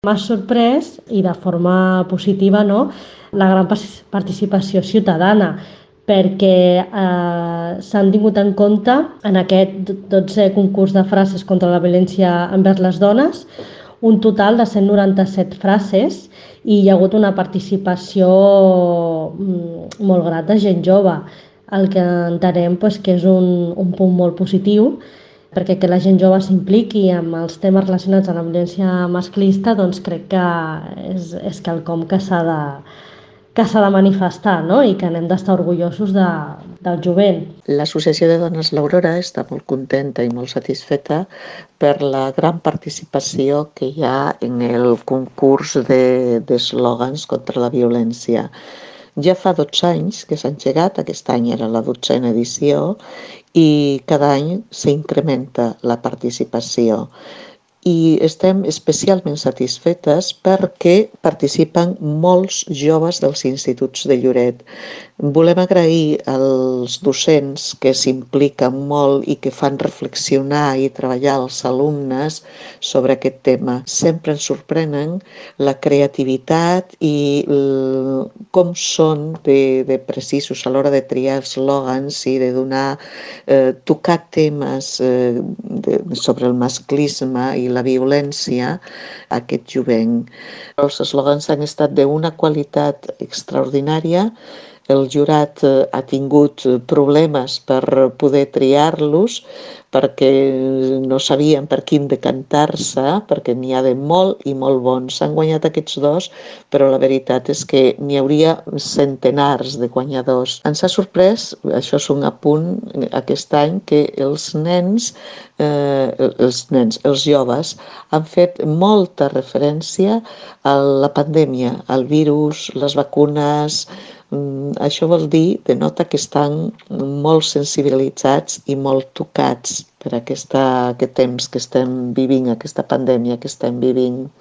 M'ha sorprès, i de forma positiva, no, la gran participació ciutadana, perquè s'han tingut en compte en aquest 12è concurs de frases contra la violència envers les dones un total de 197 frases i hi ha hagut una participació molt gran de gent jove, el que entenem que és un punt molt positiu, perquè que la gent jove s'impliqui amb els temes relacionats amb la violència masclista, doncs crec que és quelcom que s'ha de manifestar, no? I que n'hem d'estar orgullosos del jovent. L'Associació de Dones L'Aurora està molt contenta i molt satisfeta per la gran participació que hi ha en el concurs d'eslògans contra la violència. Ja fa 12 anys que s'ha engegat, aquest any era la 12a edició, i cada any s'incrementa la participació. I estem especialment satisfetes perquè participen molts joves dels instituts de Lloret. Volem agrair als docents que s'impliquen molt i que fan reflexionar i treballar els alumnes sobre aquest tema. Sempre ens sorprenen la creativitat i com són de precisos a l'hora de triar eslògans i de tocar temes sobre el masclisme i la violència a aquest jovent. Els eslògans han estat d'una qualitat extraordinària. El jurat ha tingut problemes per poder triar-los perquè no sabien per quin decantar-se, perquè n'hi ha de molt i molt bons. S'han guanyat aquests dos, però la veritat és que n'hi hauria centenars de guanyadors. Ens ha sorprès, això és un apunt aquest any, que els joves, han fet molta referència a la pandèmia, al virus, les vacunes. Això vol dir, denota que estan molt sensibilitzats i molt tocats per aquest temps que estem vivint, aquesta pandèmia que estem vivint.